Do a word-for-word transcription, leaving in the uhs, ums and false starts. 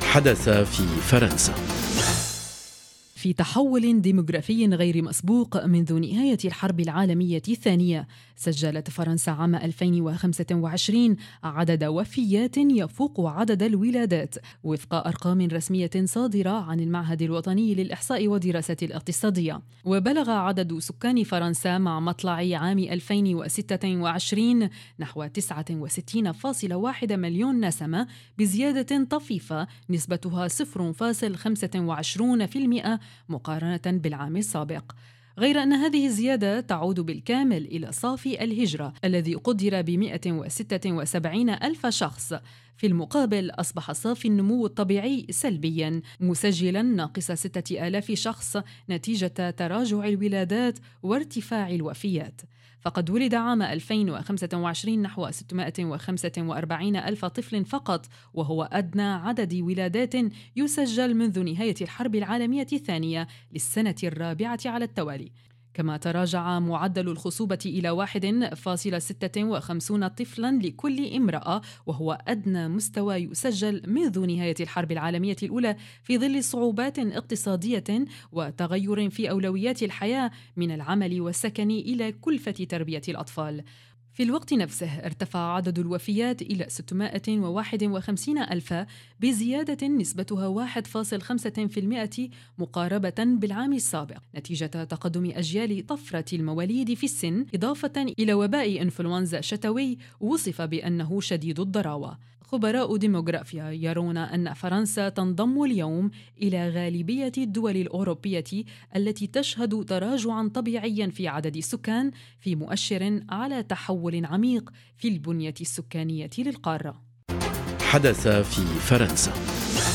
حدث في فرنسا. في تحول ديموغرافي غير مسبوق منذ نهاية الحرب العالمية الثانية، سجلت فرنسا عام ألفين وخمسة وعشرين عدد وفيات يفوق عدد الولادات وفق أرقام رسمية صادرة عن المعهد الوطني للإحصاء والدراسات الاقتصادية. وبلغ عدد سكان فرنسا مع مطلع عام ألفين وستة وعشرين نحو تسعة وستين فاصلة واحد مليون نسمة، بزيادة طفيفة نسبتها صفر فاصلة خمسة وعشرين بالمئة مقارنة بالعام السابق، غير أن هذه الزيادة تعود بالكامل إلى صافي الهجرة الذي قدر ب مئة وستة وسبعين ألف شخص. في المقابل أصبح صافي النمو الطبيعي سلبياً، مسجلاً ناقص ستة آلاف شخص نتيجة تراجع الولادات وارتفاع الوفيات. فقد ولد عام ألفين وخمسة وعشرين نحو ستمائة وخمسة وأربعين ألف طفل فقط، وهو أدنى عدد ولادات يسجل منذ نهاية الحرب العالمية الثانية للسنة الرابعة على التوالي. كما تراجع معدل الخصوبة إلى واحد فاصلة ستة وخمسين طفلاً لكل امرأة، وهو أدنى مستوى يسجل منذ نهاية الحرب العالمية الأولى، في ظل صعوبات اقتصادية وتغير في أولويات الحياة من العمل والسكن إلى كلفة تربية الأطفال. في الوقت نفسه ارتفع عدد الوفيات إلى ستمائة وواحد وخمسين ألفا، بزيادة نسبتها واحد فاصلة خمسة بالمئة مقاربة بالعام السابق، نتيجة تقدم أجيال طفرة المواليد في السن، إضافة إلى وباء إنفلونزا شتوي وصف بأنه شديد الضراوة. خبراء ديموغرافيا يرون أن فرنسا تنضم اليوم إلى غالبية الدول الأوروبية التي تشهد تراجعاً طبيعياً في عدد السكان، في مؤشر على تحول عميق في البنية السكانية للقارة. حدث في فرنسا.